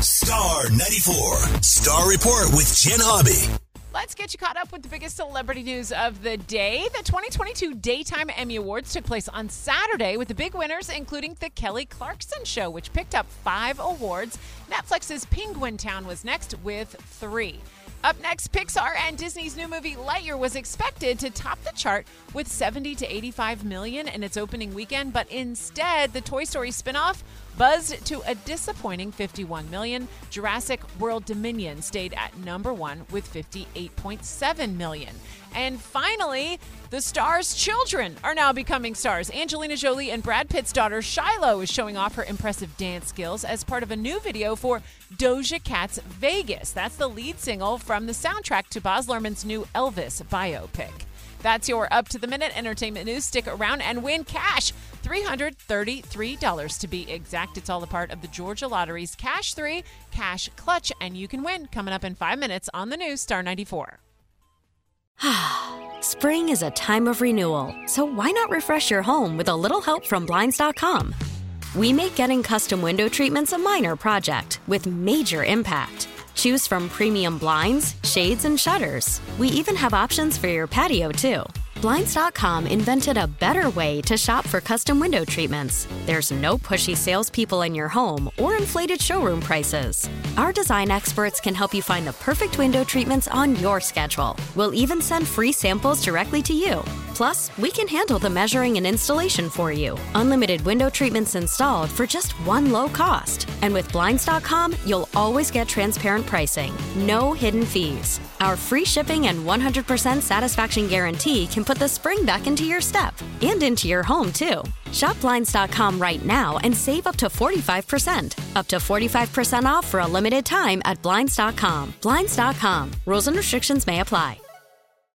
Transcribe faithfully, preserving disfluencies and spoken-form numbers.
Star ninety-four. Star Report with Jen Hobby. Let's get you caught up with the biggest celebrity news of the day. The twenty twenty-two Daytime Emmy Awards took place on Saturday with the big winners, including The Kelly Clarkson Show, which picked up five awards. Netflix's Penguin Town was next with three. Up next, Pixar and Disney's new movie Lightyear was expected to top the chart with seventy to eighty-five million in its opening weekend, but instead, the Toy Story spinoff buzzed to a disappointing fifty-one million. Jurassic World Dominion stayed at number one with fifty-eight point seven million. And finally, the stars' children are now becoming stars. Angelina Jolie and Brad Pitt's daughter Shiloh is showing off her impressive dance skills as part of a new video for Doja Cat's Vegas. That's the lead single from the soundtrack to Baz Luhrmann's new Elvis biopic. That's your up-to-the-minute entertainment news. Stick around and win cash. three hundred thirty-three dollars to be exact. It's all a part of the Georgia Lottery's Cash three Cash Clutch, and you can win coming up in five minutes on the news, Star ninety-four. Spring is a time of renewal, so why not refresh your home with a little help from Blinds dot com? We make getting custom window treatments a minor project with major impact. Choose from premium blinds, shades, and shutters. We even have options for your patio, too. Blinds dot com invented a better way to shop for custom window treatments. There's no pushy salespeople in your home or inflated showroom prices. Our design experts can help you find the perfect window treatments on your schedule. We'll even send free samples directly to you. Plus, we can handle the measuring and installation for you. Unlimited window treatments installed for just one low cost. And with Blinds dot com, you'll always get transparent pricing. No hidden fees. Our free shipping and one hundred percent satisfaction guarantee can put the spring back into your step and into your home, too. Shop Blinds dot com right now and save up to forty-five percent. Up to forty-five percent off for a limited time at Blinds dot com. Blinds dot com. Rules and restrictions may apply.